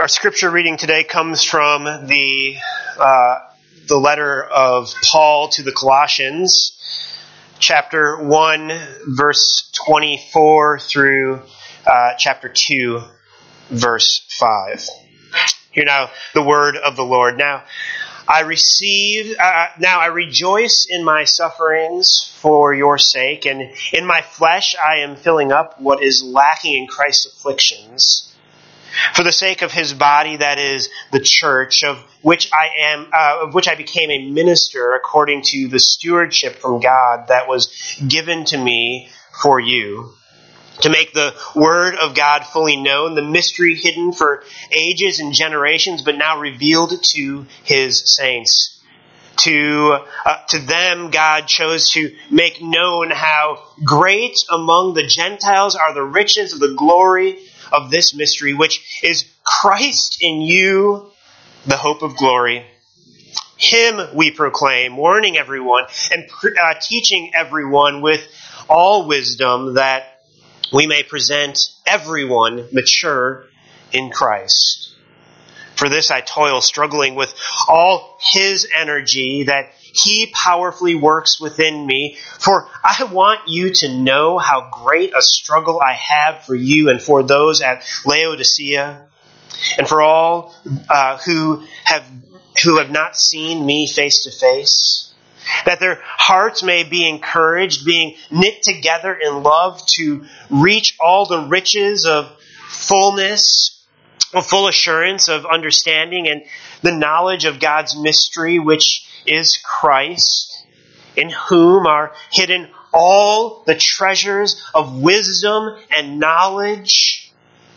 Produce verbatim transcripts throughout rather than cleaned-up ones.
Our scripture reading today comes from the uh, the letter of Paul to the Colossians, chapter one, verse twenty-four through uh, chapter two, verse five. Hear now the word of the Lord. Now I receive, uh, now I rejoice in my sufferings for your sake, and in my flesh I am filling up what is lacking in Christ's afflictions, for the sake of his body, that is the church, of which I am, uh, of which I became a minister according to the stewardship from God that was given to me for you, to make the word of God fully known, the mystery hidden for ages and generations, but now revealed to his saints. To uh, to them, God chose to make known how great among the Gentiles are the riches of the glory of this mystery, which is Christ in you, the hope of glory. Him we proclaim, warning everyone and uh, teaching everyone with all wisdom, that we may present everyone mature in Christ. For this I toil, struggling with all his energy that he powerfully works within me. For I want you to know how great a struggle I have for you and for those at Laodicea, and for all uh, who have who have not seen me face to face, that their hearts may be encouraged, being knit together in love, to reach all the riches of fullness, of full assurance of understanding and the knowledge of God's mystery, which is Christ, in whom are hidden all the treasures of wisdom and knowledge.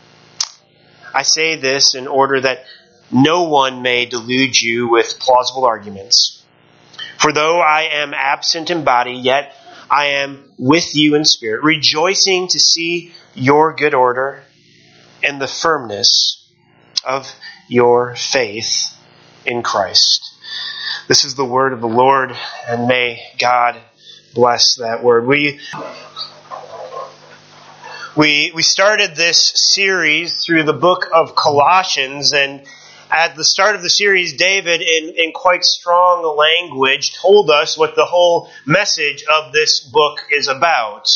I say this in order that no one may delude you with plausible arguments. For though I am absent in body, yet I am with you in spirit, rejoicing to see your good order and the firmness of your faith in Christ. This is the word of the Lord, and may God bless that word. We we we started this series through the book of Colossians, and at the start of the series, David, in, in quite strong language, told us what the whole message of this book is about.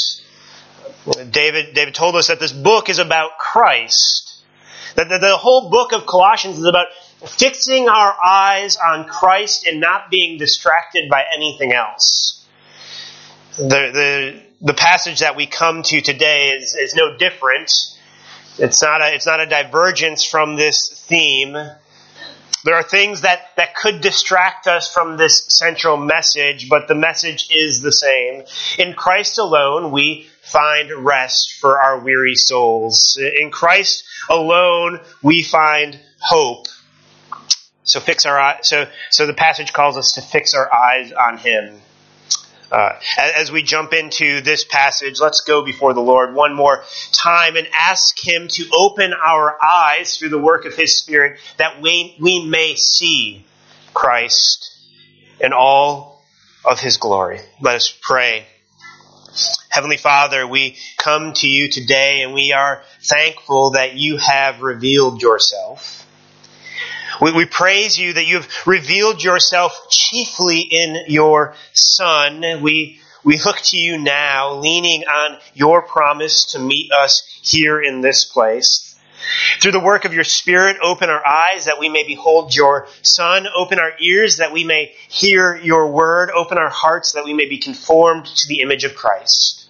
David, David told us that this book is about Christ. That the, the whole book of Colossians is about fixing our eyes on Christ and not being distracted by anything else. The the the passage that we come to today is, is no different. It's not a it's not a divergence from this theme. There are things that, that could distract us from this central message, but the message is the same. In Christ alone, we find rest for our weary souls. In Christ alone, we find hope. So fix our eyes. So so the passage calls us to fix our eyes on Him. Uh, as we jump into this passage, let's go before the Lord one more time and ask Him to open our eyes through the work of His Spirit, that we, we may see Christ in all of His glory. Let us pray. Heavenly Father, we come to you today and we are thankful that you have revealed yourself. We, we praise you that you have revealed yourself chiefly in your Son. We, we look to you now, leaning on your promise to meet us here in this place. Through the work of your Spirit, open our eyes that we may behold your Son. Open our ears that we may hear your word. Open our hearts that we may be conformed to the image of Christ.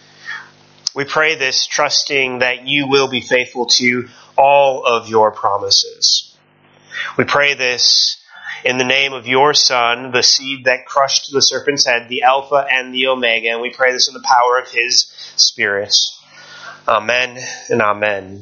We pray this, trusting that you will be faithful to all of your promises. We pray this in the name of your Son, the seed that crushed the serpent's head, the Alpha and the Omega, and we pray this in the power of his Spirit. Amen and amen.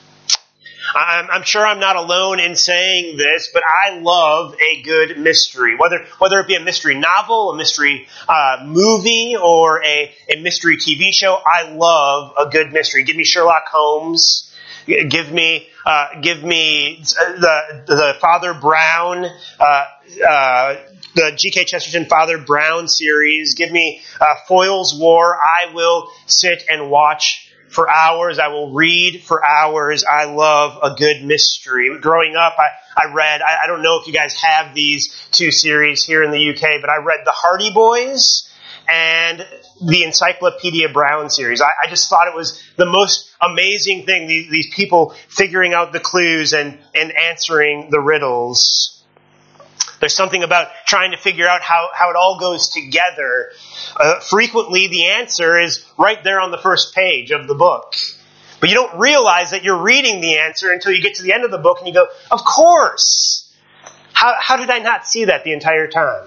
I'm, I'm sure I'm not alone in saying this, but I love a good mystery. Whether whether it be a mystery novel, a mystery uh, movie, or a, a mystery T V show, I love a good mystery. Give me Sherlock Holmes. Give me, uh, give me the the Father Brown, uh, uh, the G K Chesterton Father Brown series. Give me uh, Foyle's War. I will sit and watch for hours. I will read for hours. I love a good mystery. Growing up, I, I read, I, I don't know if you guys have these two series here in the U K, but I read the Hardy Boys and the Encyclopedia Brown series. I, I just thought it was the most amazing thing, these, these people figuring out the clues and, and answering the riddles. There's something about trying to figure out how, how it all goes together. Uh, frequently, the answer is right there on the first page of the book. But you don't realize that you're reading the answer until you get to the end of the book and you go, of course! How, how did I not see that the entire time?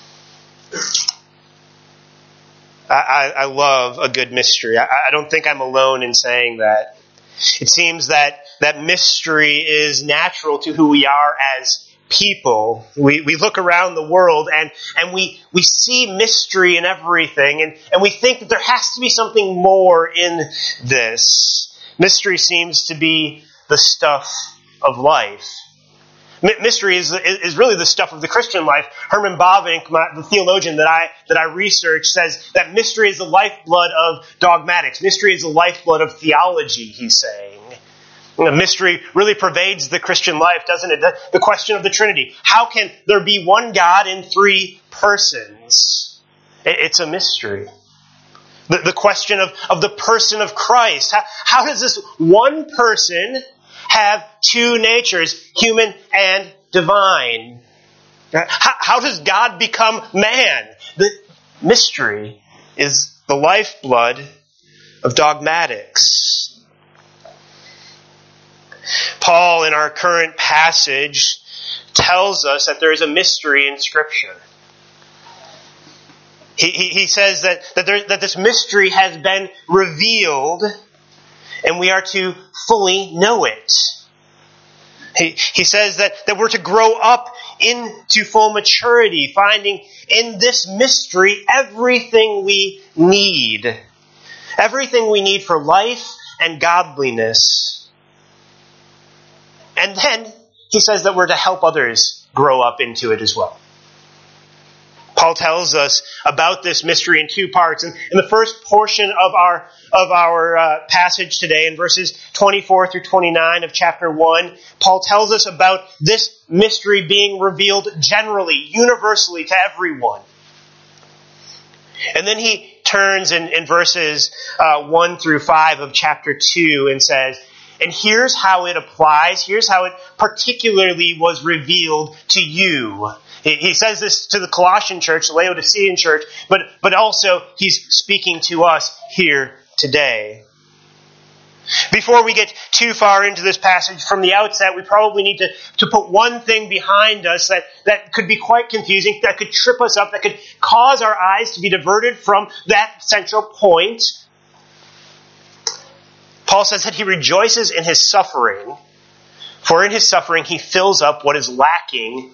I, I love a good mystery. I, I don't think I'm alone in saying that. It seems that, that mystery is natural to who we are as people. We, we look around the world and, and we, we see mystery in everything, and, and we think that there has to be something more in this. Mystery seems to be the stuff of life. Mystery is, is really the stuff of the Christian life. Herman Bavinck, my, the theologian that I that I research, says that mystery is the lifeblood of dogmatics. Mystery is the lifeblood of theology, he's saying. Mystery really pervades the Christian life, doesn't it? The, the question of the Trinity. How can there be one God in three persons? It, it's a mystery. The, the question of, of the person of Christ. How, how does this one person have two natures, human and divine? How, how does God become man? The mystery is the lifeblood of dogmatics. Paul, in our current passage, tells us that there is a mystery in Scripture. He, he, he says that, that, there, that this mystery has been revealed, and we are to fully know it. He, he says that, that we're to grow up into full maturity, finding in this mystery everything we need. Everything we need for life and godliness. And then he says that we're to help others grow up into it as well. Paul tells us about this mystery in two parts. And in the first portion of our of our uh, passage today, in verses twenty-four through twenty-nine of chapter one, Paul tells us about this mystery being revealed generally, universally to everyone. And then he turns in, in verses uh, one through five of chapter two and says, and here's how it applies, here's how it particularly was revealed to you. He says this to the Colossian church, the Laodicean church, but, but also he's speaking to us here today. Before we get too far into this passage, from the outset, we probably need to, to put one thing behind us that, that could be quite confusing, that could trip us up, that could cause our eyes to be diverted from that central point. Paul says that he rejoices in his suffering, for in his suffering he fills up what is lacking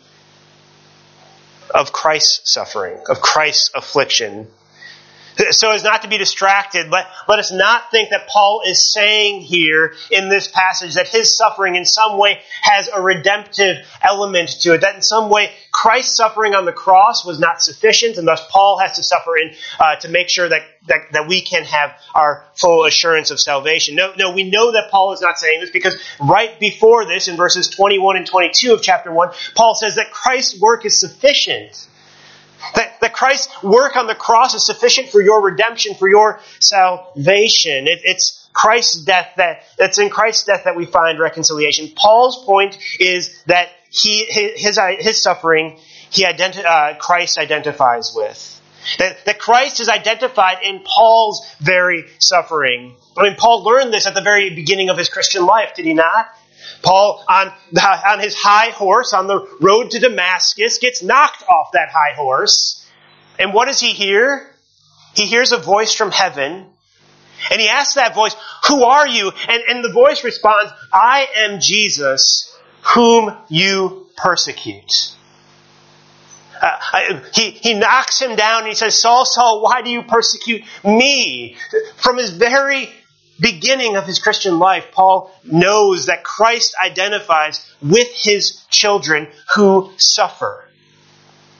of Christ's suffering, of Christ's affliction. So as not to be distracted, let, let us not think that Paul is saying here in this passage that his suffering in some way has a redemptive element to it, that in some way Christ's suffering on the cross was not sufficient, and thus Paul has to suffer in uh, to make sure that, that, that we can have our full assurance of salvation. No, no, we know that Paul is not saying this because right before this, in verses twenty-one and twenty-two of chapter one, Paul says that Christ's work is sufficient. That, that Christ's work on the cross is sufficient for your redemption, for your salvation. It, it's Christ's death that, it's in Christ's death that we find reconciliation. Paul's point is that he, his, his suffering, he identi- uh, Christ identifies with. That, that Christ is identified in Paul's very suffering. I mean, Paul learned this at the very beginning of his Christian life, did he not? Paul, on, on his high horse, on the road to Damascus, gets knocked off that high horse. And what does he hear? He hears a voice from heaven. And he asks that voice, who are you? And, and the voice responds, I am Jesus, whom you persecute. Uh, I, he, he knocks him down and he says, Saul, Saul, why do you persecute me? From his very beginning of his Christian life, Paul knows that Christ identifies with his children who suffer.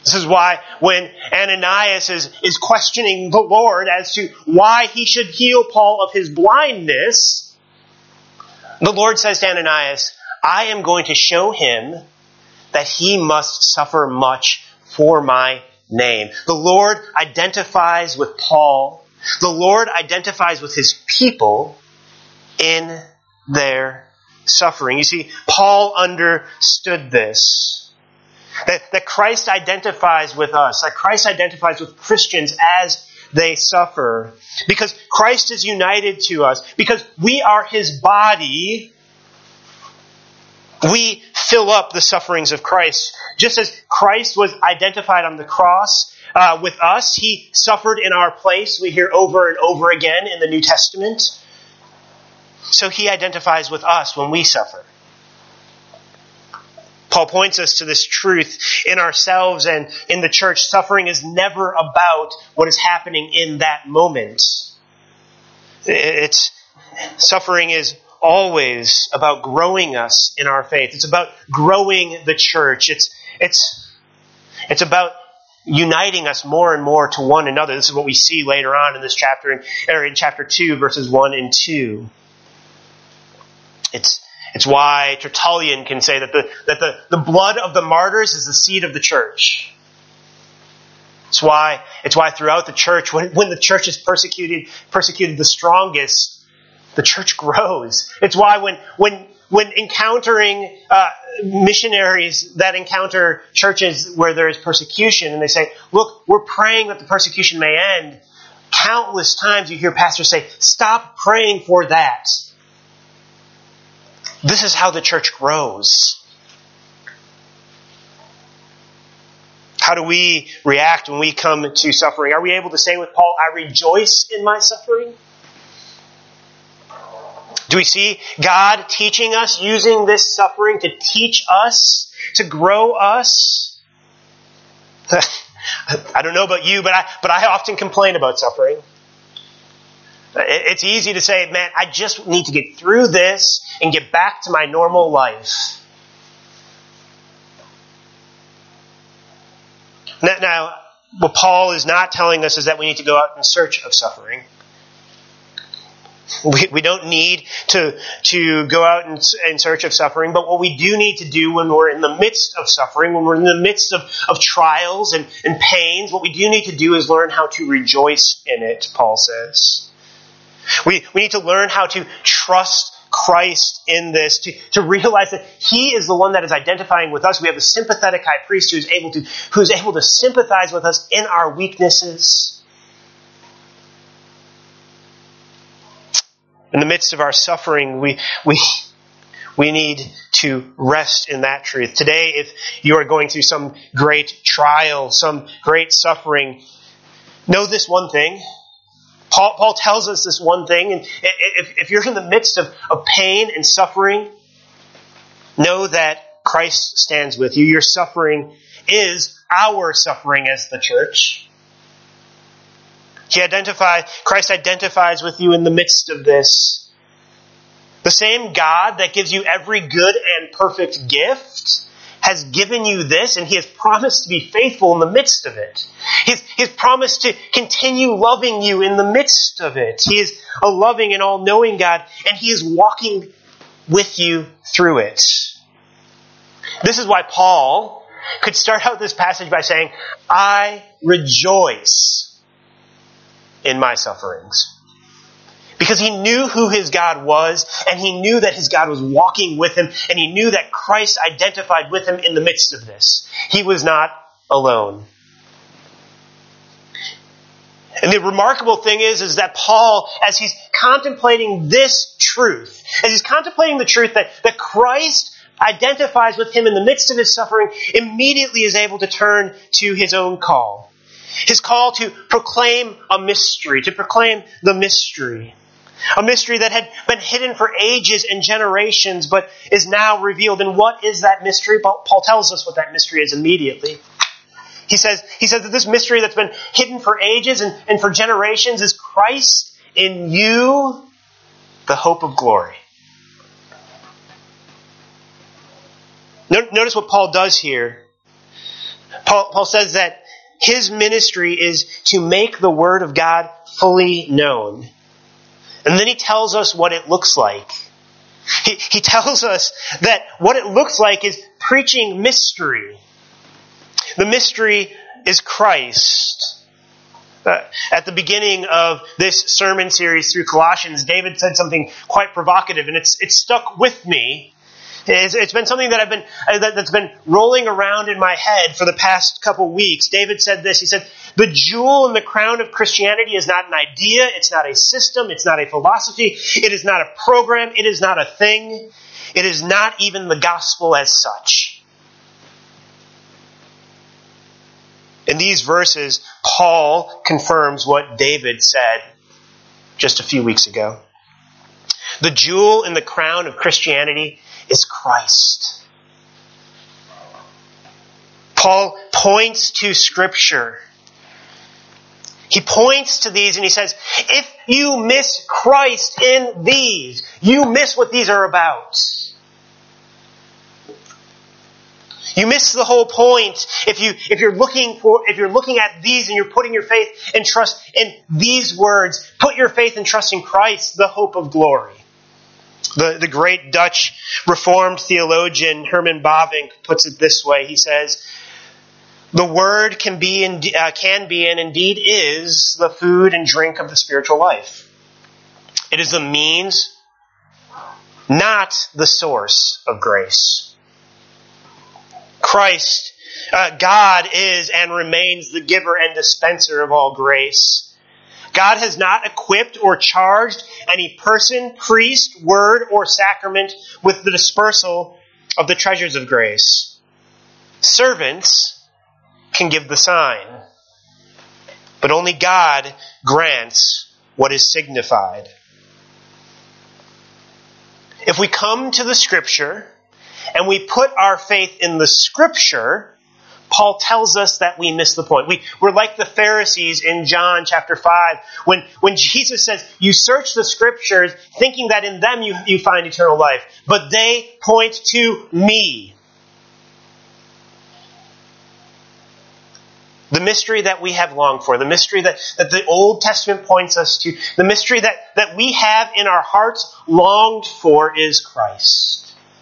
This is why when Ananias is, is questioning the Lord as to why he should heal Paul of his blindness, the Lord says to Ananias, I am going to show him that he must suffer much for my name. The Lord identifies with Paul. The Lord identifies with his people in their suffering. You see, Paul understood this. That, that Christ identifies with us. That Christ identifies with Christians as they suffer. Because Christ is united to us. Because we are his body. We fill up the sufferings of Christ. Just as Christ was identified on the cross uh, with us, he suffered in our place. We hear over and over again in the New Testament. So he identifies with us when we suffer. Paul points us to this truth in ourselves and in the church. Suffering is never about what is happening in that moment. It's suffering is always about growing us in our faith. It's about growing the church. It's it's it's about uniting us more and more to one another. This is what we see later on in this chapter, or in chapter two, verses one and two. It's It's why Tertullian can say that the that the, the blood of the martyrs is the seed of the church. It's why it's why throughout the church, when, when the church is persecuted, persecuted the strongest, the church grows. It's why when when when encountering uh, missionaries that encounter churches where there is persecution, and they say, "Look, we're praying that the persecution may end." Countless times you hear pastors say, "Stop praying for that." This is how the church grows. How do we react when we come to suffering? Are we able to say with Paul, I rejoice in my suffering? Do we see God teaching us, using this suffering to teach us, to grow us? I don't know about you, but I, but I often complain about suffering. It's easy to say, man, I just need to get through this and get back to my normal life. Now, what Paul is not telling us is that we need to go out in search of suffering. We, we don't need to, to go out in, in search of suffering, but what we do need to do when we're in the midst of suffering, when we're in the midst of, of trials and, and pains, what we do need to do is learn how to rejoice in it, Paul says. We we need to learn how to trust Christ in this, to, to realize that he is the one that is identifying with us. We have a sympathetic high priest who's able to who's able to sympathize with us in our weaknesses. In the midst of our suffering, we we we need to rest in that truth. Today, if you are going through some great trial, some great suffering, know this one thing. Paul, Paul tells us this one thing, and if, if you're in the midst of, of pain and suffering, know that Christ stands with you. Your suffering is our suffering as the church. He identifies, Christ identifies with you in the midst of this. The same God that gives you every good and perfect gift has given you this, and he has promised to be faithful in the midst of it. He's, he's promised to continue loving you in the midst of it. He is a loving and all-knowing God, and he is walking with you through it. This is why Paul could start out this passage by saying, I rejoice in my sufferings. Because he knew who his God was, and he knew that his God was walking with him, and he knew that Christ identified with him in the midst of this. He was not alone. And the remarkable thing is, is that Paul, as he's contemplating this truth, as he's contemplating the truth that, that Christ identifies with him in the midst of his suffering, immediately is able to turn to his own call. His call to proclaim a mystery, to proclaim the mystery. A mystery that had been hidden for ages and generations, but is now revealed. And what is that mystery? Paul tells us what that mystery is immediately. He says, he says that this mystery that's been hidden for ages and, and for generations is Christ in you, the hope of glory. Notice what Paul does here. Paul, Paul says that his ministry is to make the Word of God fully known. And then he tells us what it looks like. He, he tells us that what it looks like is preaching mystery. The mystery is Christ. Uh, at the beginning of this sermon series through Colossians, David said something quite provocative, and it's it's stuck with me. It's, it's been something that I've been uh, that, that's been rolling around in my head for the past couple weeks. David said this. He said, "The jewel in the crown of Christianity is not an idea. It's not a system. It's not a philosophy. It is not a program. It is not a thing. It is not even the gospel as such." In these verses, Paul confirms what David said just a few weeks ago. The jewel in the crown of Christianity is Christ. Paul points to Scripture. He points to these and he says, if you miss Christ in these, you miss what these are about. You miss the whole point if you if you're looking for if you're looking at these and you're putting your faith and trust in these words. Put your faith and trust in Christ, the hope of glory. The the great Dutch Reformed theologian Herman Bavinck puts it this way. He says, "The Word can be and uh, can be and indeed is the food and drink of the spiritual life. It is the means, not the source of grace." Christ, uh, God is and remains the giver and dispenser of all grace. God has not equipped or charged any person, priest, word, or sacrament with the dispersal of the treasures of grace. Servants can give the sign, but only God grants what is signified. If we come to the Scripture and we put our faith in the Scripture, Paul tells us that we miss the point. We, we're like the Pharisees in John chapter five, when, when Jesus says, you search the Scriptures thinking that in them you, you find eternal life, but they point to me. The mystery that we have longed for, the mystery that, that the Old Testament points us to, the mystery that, that we have in our hearts longed for is Christ.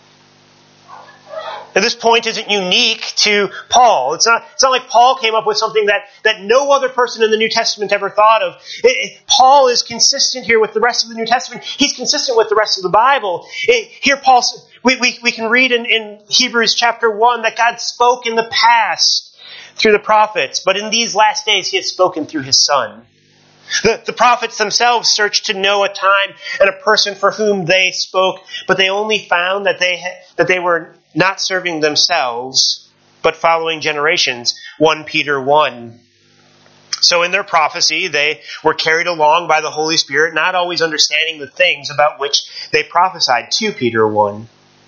Now, this point isn't unique to Paul. It's not, it's not like Paul came up with something that, that no other person in the New Testament ever thought of. It, it, Paul is consistent here with the rest of the New Testament. He's consistent with the rest of the Bible. It, here Paul, we, we, we can read in, in Hebrews chapter one that God spoke in the past through the prophets, but in these last days he has spoken through his Son. The, the prophets themselves searched to know a time and a person for whom they spoke, but they only found that they ha- that they were not serving themselves, but following generations. First Peter one. So in their prophecy, they were carried along by the Holy Spirit, not always understanding the things about which they prophesied. Second Peter one.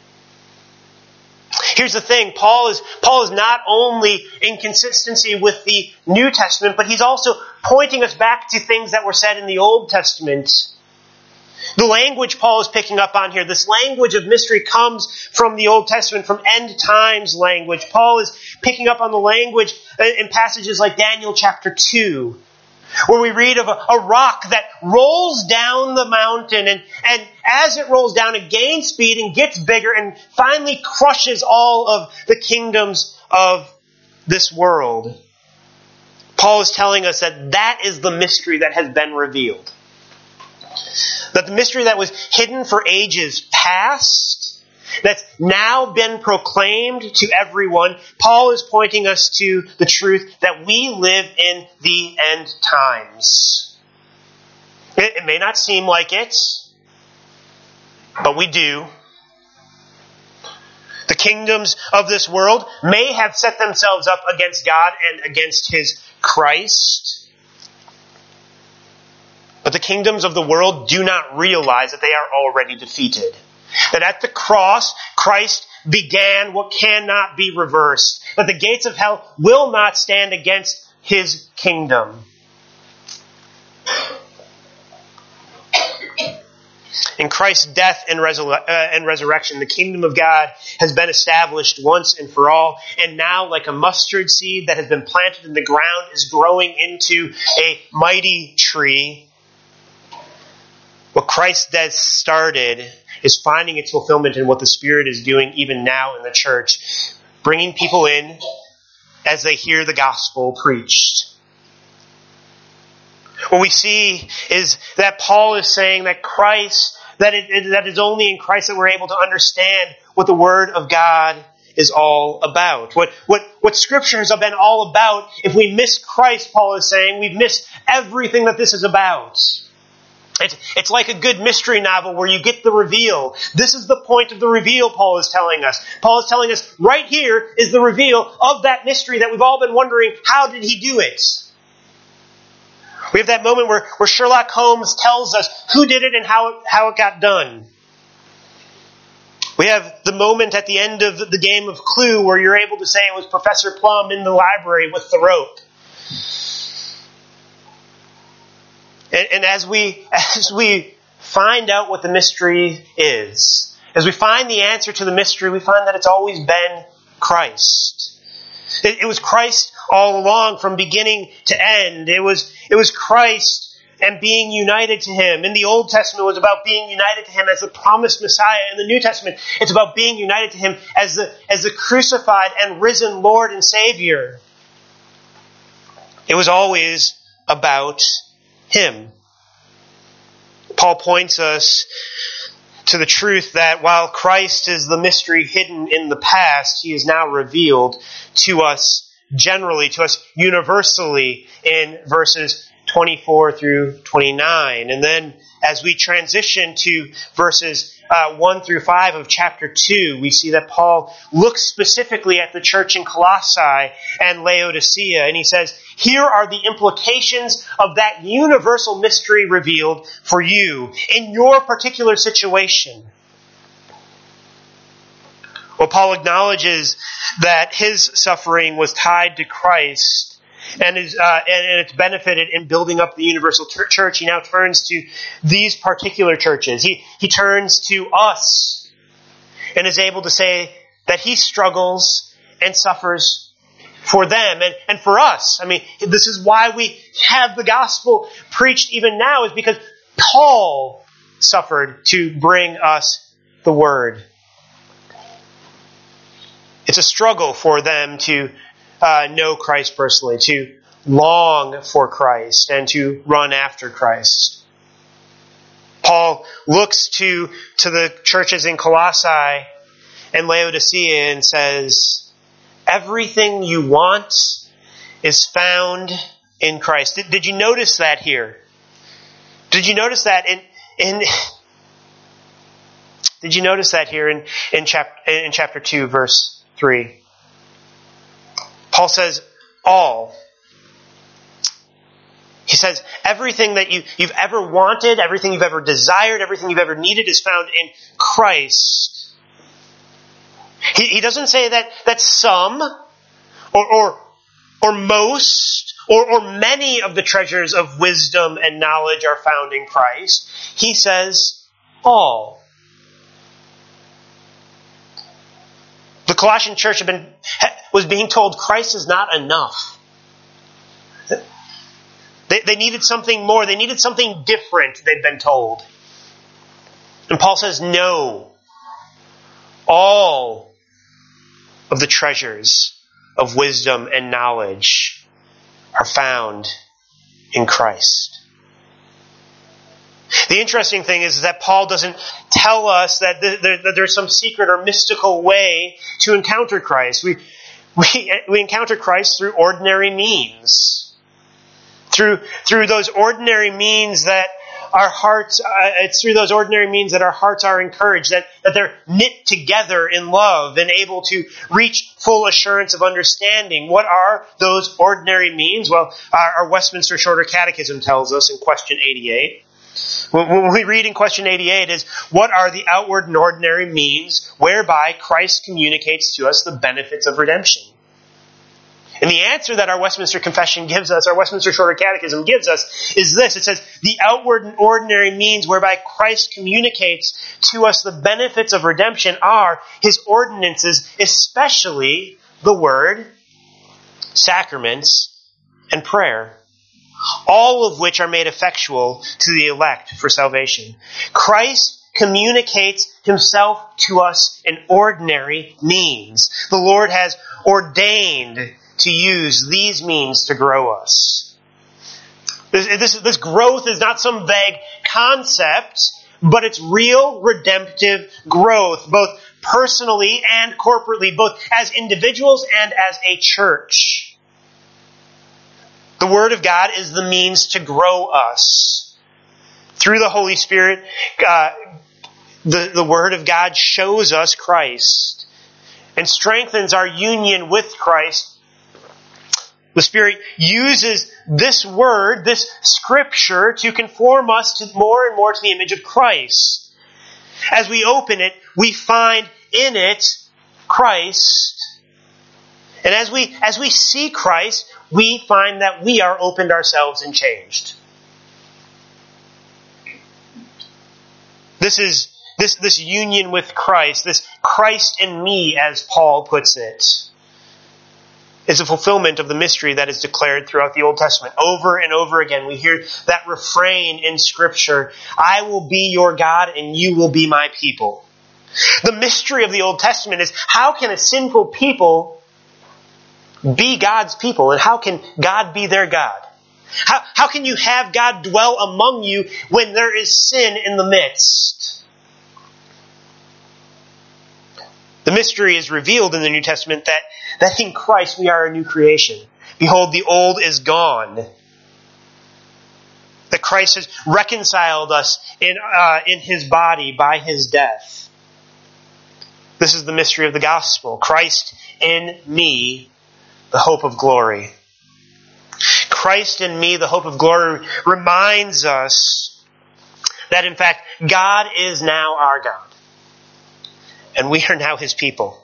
Here's the thing, Paul is Paul is not only in consistency with the New Testament, but he's also pointing us back to things that were said in the Old Testament. The language Paul is picking up on here, this language of mystery comes from the Old Testament, from end times language. Paul is picking up on the language in passages like Daniel chapter two, where we read of a, a rock that rolls down the mountain, and, and as it rolls down, it gains speed and gets bigger and finally crushes all of the kingdoms of this world. Paul is telling us that that is the mystery that has been revealed. That the mystery that was hidden for ages past, that's now been proclaimed to everyone, Paul is pointing us to the truth that we live in the end times. It, it may not seem like it, but we do. The kingdoms of this world may have set themselves up against God and against His Christ. But the kingdoms of the world do not realize that they are already defeated. That at the cross, Christ began what cannot be reversed. That the gates of hell will not stand against His kingdom. In Christ's death and, resur- uh, and resurrection, the kingdom of God has been established once and for all. And now, like a mustard seed that has been planted in the ground, is growing into a mighty tree. What Christ's death started is finding its fulfillment in what the Spirit is doing even now in the church, bringing people in as they hear the gospel preached. What we see is that Paul is saying that Christ, that it, it that is only in Christ that we're able to understand what the Word of God is all about. What what what Scripture has been all about. If we miss Christ, Paul is saying, we've missed everything that this is about. It's, it's like a good mystery novel where you get the reveal. This is the point of the reveal, Paul is telling us. Paul is telling us right here is the reveal of that mystery that we've all been wondering, how did he do it? We have that moment where, where Sherlock Holmes tells us who did it and how it, how it got done. We have the moment at the end of the game of Clue where you're able to say it was Professor Plum in the library with the rope. And, and as we as we find out what the mystery is, as we find the answer to the mystery, we find that it's always been Christ. It, it was Christ all along, from beginning to end. It was it was Christ and being united to Him. In the Old Testament, it was about being united to Him as the promised Messiah. In the New Testament, it's about being united to Him as the as the crucified and risen Lord and Savior. It was always about Him. Paul points us to the truth that while Christ is the mystery hidden in the past, He is now revealed to us generally, to us universally in verses twenty-four through twenty-nine. And then as we transition to verses uh, one through five of chapter two, we see that Paul looks specifically at the church in Colossae and Laodicea, and he says, here are the implications of that universal mystery revealed for you in your particular situation. Well, Paul acknowledges that his suffering was tied to Christ and is uh, and it's benefited in building up the universal ter- church. He now turns to these particular churches. He he turns to us and is able to say that he struggles and suffers for them and, and for us. I mean, this is why we have the gospel preached even now, is because Paul suffered to bring us the word. It's a struggle for them to uh, know Christ personally, to long for Christ, and to run after Christ. Paul looks to, to the churches in Colossae and Laodicea and says, everything you want is found in Christ. Did, did you notice that here? Did you notice that in in Did you notice that here in in chapter in chapter two, verse three? Paul says, all. He says, everything that you, you've ever wanted, everything you've ever desired, everything you've ever needed is found in Christ. He, he doesn't say that, that some or, or, or most or, or many of the treasures of wisdom and knowledge are found in Christ. He says, all. The Colossian church had been, was being told Christ is not enough. They, they needed something more. They needed something different, they'd been told. And Paul says, no. All of the treasures of wisdom and knowledge are found in Christ. The interesting thing is that Paul doesn't tell us that, there, that there's some secret or mystical way to encounter Christ. We, we, we encounter Christ through ordinary means. Through, through those ordinary means that our hearts, uh, it's through those ordinary means that our hearts are encouraged, that, that they're knit together in love and able to reach full assurance of understanding. What are those ordinary means? Well, our, our Westminster Shorter Catechism tells us in question eighty-eight. When we read in question eighty-eight is, what are the outward and ordinary means whereby Christ communicates to us the benefits of redemption? And the answer that our Westminster Confession gives us, our Westminster Shorter Catechism gives us, is this. It says, the outward and ordinary means whereby Christ communicates to us the benefits of redemption are his ordinances, especially the word, sacraments, and prayer, all of which are made effectual to the elect for salvation. Christ communicates himself to us in ordinary means. The Lord has ordained to use these means to grow us. This, this, this growth is not some vague concept, but it's real redemptive growth, both personally and corporately, both as individuals and as a church. The Word of God is the means to grow us. Through the Holy Spirit, uh, the, the Word of God shows us Christ and strengthens our union with Christ. The Spirit uses this Word, this Scripture, to conform us to more and more to the image of Christ. As we open it, we find in it Christ. And as we, as we see Christ, we find that we are opened ourselves and changed. This is this, this union with Christ, this Christ in me, as Paul puts it, is a fulfillment of the mystery that is declared throughout the Old Testament. Over and over again, we hear that refrain in Scripture, I will be your God and you will be my people. The mystery of the Old Testament is, how can a sinful people be God's people? And how can God be their God? How, how can you have God dwell among you when there is sin in the midst? The mystery is revealed in the New Testament that, that in Christ we are a new creation. Behold, the old is gone. That Christ has reconciled us in, uh, in his body by his death. This is the mystery of the gospel. Christ in me, the hope of glory. Christ in me, the hope of glory, reminds us that in fact God is now our God. And we are now his people.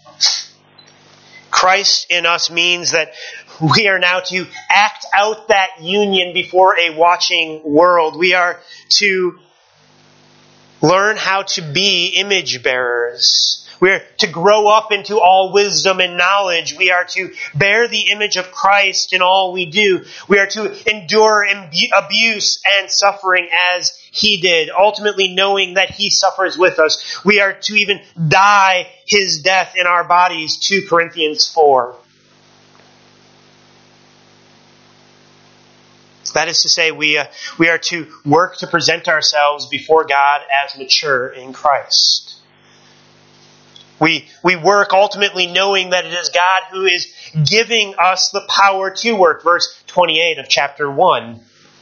Christ in us means that we are now to act out that union before a watching world. We are to learn how to be image bearers. We are to grow up into all wisdom and knowledge. We are to bear the image of Christ in all we do. We are to endure abuse and suffering as he did, ultimately knowing that he suffers with us. We are to even die his death in our bodies, Second Corinthians four. That is to say, we, uh, we are to work to present ourselves before God as mature in Christ. We, we work ultimately knowing that it is God who is giving us the power to work. Verse twenty-eight of chapter one.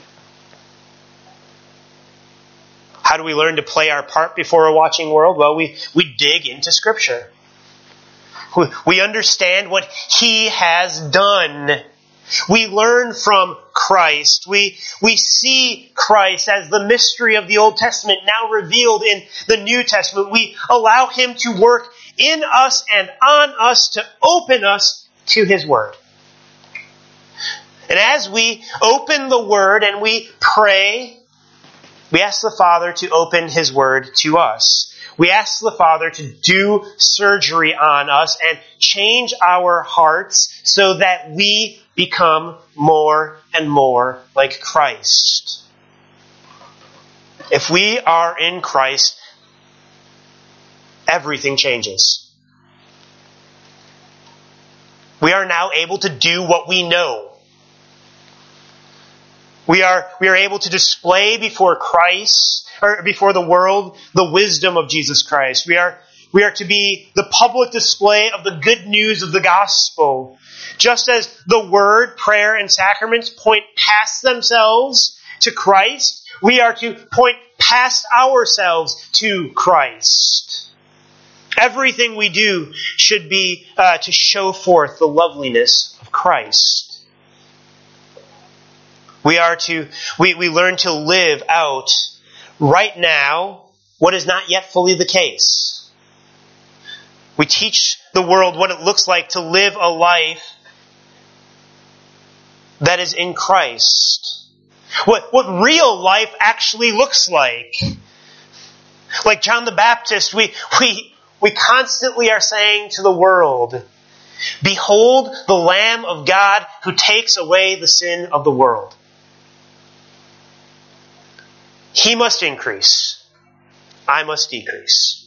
How do we learn to play our part before a watching world? Well, we, we dig into Scripture. We, we understand what he has done. We learn from Christ. We, we see Christ as the mystery of the Old Testament now revealed in the New Testament. We allow him to work in us and on us to open us to his Word. And as we open the Word and we pray, we ask the Father to open his Word to us. We ask the Father to do surgery on us and change our hearts so that we become more and more like Christ. If we are in Christ, everything changes. We are now able to do what we know. We are, we are able to display before Christ, or before the world, the wisdom of Jesus Christ. We are, we are to be the public display of the good news of the gospel. Just as the word, prayer, and sacraments point past themselves to Christ, we are to point past ourselves to Christ. Everything we do should be uh, to show forth the loveliness of Christ. We are to, we, we learn to live out right now what is not yet fully the case. We teach the world what it looks like to live a life that is in Christ. What, what real life actually looks like. Like John the Baptist, we, we, we constantly are saying to the world, behold the Lamb of God who takes away the sin of the world. He must increase. I must decrease.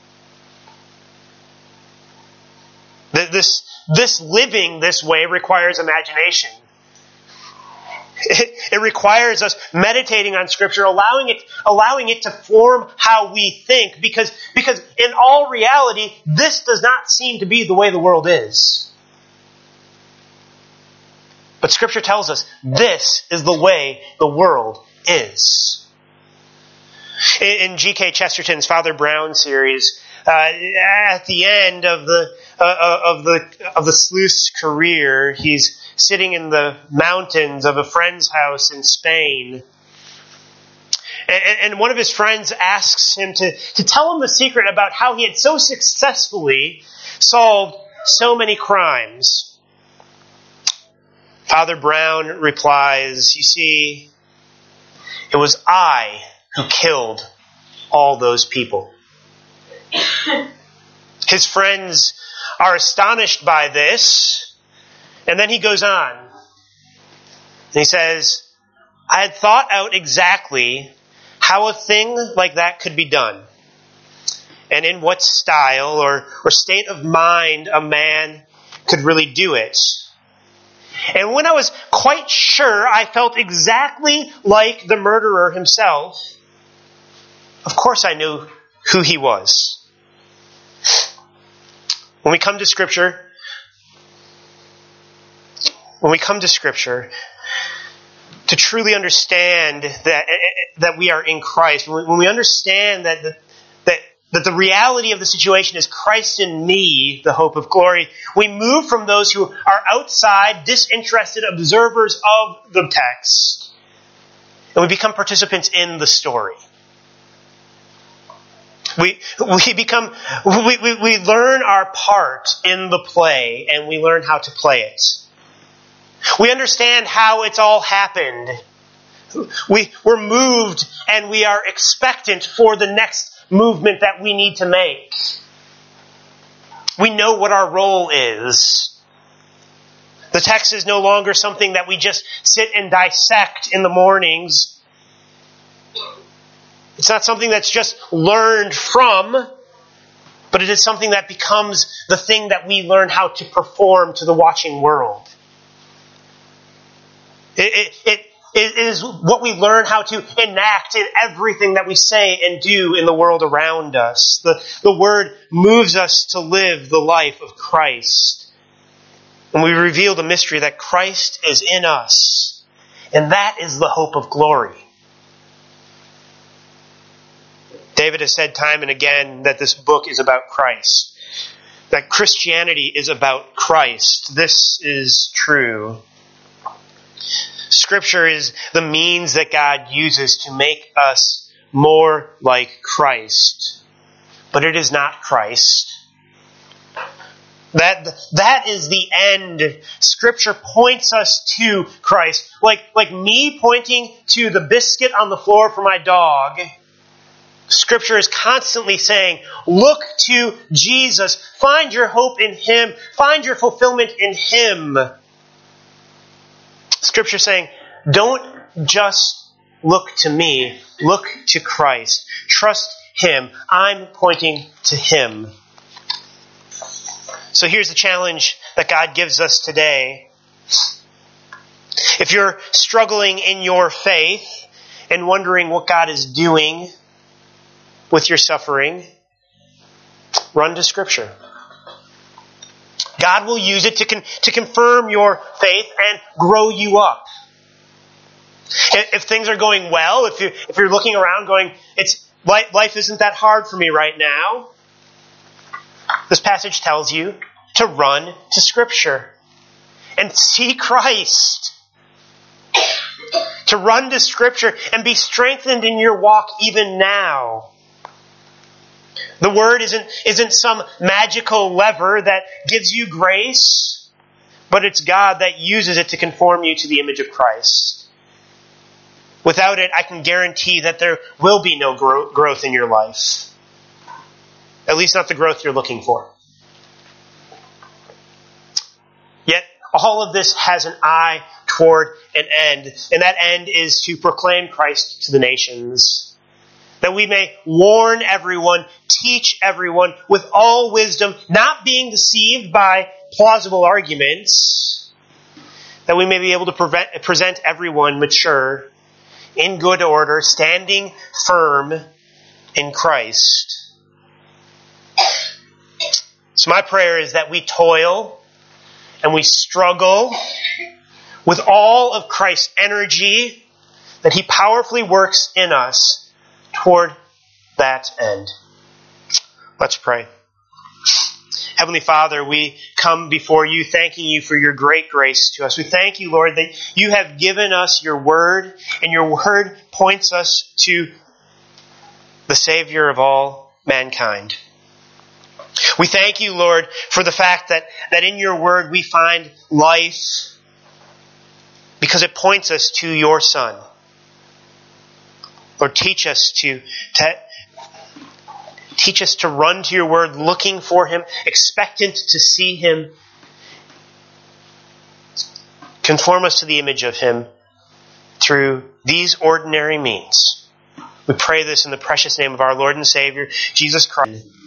This, this living this way requires imagination. It, it requires us meditating on Scripture, allowing it, allowing it to form how we think, because, because in all reality, this does not seem to be the way the world is. But Scripture tells us this is the way the world is. In, in G K Chesterton's Father Brown series, uh, at the end of the uh, of the of the sleuth's career, he's sitting in the mountains of a friend's house in Spain. And, and one of his friends asks him to, to tell him the secret about how he had so successfully solved so many crimes. Father Brown replies, you see, it was I who killed all those people. His friends are astonished by this. And then he goes on. And he says, I had thought out exactly how a thing like that could be done. And in what style or, or state of mind a man could really do it. And when I was quite sure I felt exactly like the murderer himself, of course I knew who he was. When we come to Scripture, When we come to Scripture, to truly understand that that we are in Christ, when we understand that the, that that the reality of the situation is Christ in me, the hope of glory, we move from those who are outside, disinterested observers of the text, and we become participants in the story. We we become we, we, we learn our part in the play, and we learn how to play it. We understand how it's all happened. We, we're moved and we are expectant for the next movement that we need to make. We know what our role is. The text is no longer something that we just sit and dissect in the mornings. It's not something that's just learned from, but it is something that becomes the thing that we learn how to perform to the watching world. It, it, it is what we learn how to enact in everything that we say and do in the world around us. The, the Word moves us to live the life of Christ. And we reveal the mystery that Christ is in us. And that is the hope of glory. David has said time and again that this book is about Christ. That Christianity is about Christ. This is true. Scripture is the means that God uses to make us more like Christ. But it is not Christ. That, that is the end. Scripture points us to Christ. Like, like me pointing to the biscuit on the floor for my dog. Scripture is constantly saying, look to Jesus. Find your hope in Him. Find your fulfillment in Him. Scripture saying, don't just look to me. Look to Christ. Trust Him. I'm pointing to Him. So here's the challenge that God gives us today. If you're struggling in your faith and wondering what God is doing with your suffering, run to Scripture. God will use it to con- to confirm your faith and grow you up. If, if things are going well, if you if you're looking around going, "It's life, life isn't that hard for me right now," this passage tells you to run to Scripture and see Christ. To run to Scripture and be strengthened in your walk even now. The Word isn't, isn't some magical lever that gives you grace, but it's God that uses it to conform you to the image of Christ. Without it, I can guarantee that there will be no gro- growth in your life. At least not the growth you're looking for. Yet, all of this has an eye toward an end, and that end is to proclaim Christ to the nations, that we may warn everyone, teach everyone with all wisdom, not being deceived by plausible arguments, that we may be able to prevent, present everyone mature, in good order, standing firm in Christ. So my prayer is that we toil and we struggle with all of Christ's energy, that He powerfully works in us toward that end. Let's pray. Heavenly Father, we come before you thanking you for your great grace to us. We thank you, Lord, that you have given us your word, and your word points us to the Savior of all mankind. We thank you, Lord, for the fact that, that in your word we find life because it points us to your Son. Lord, teach us to, to teach us to run to your word, looking for him, expectant to see him. Conform us to the image of him through these ordinary means. We pray this in the precious name of our Lord and Savior, Jesus Christ.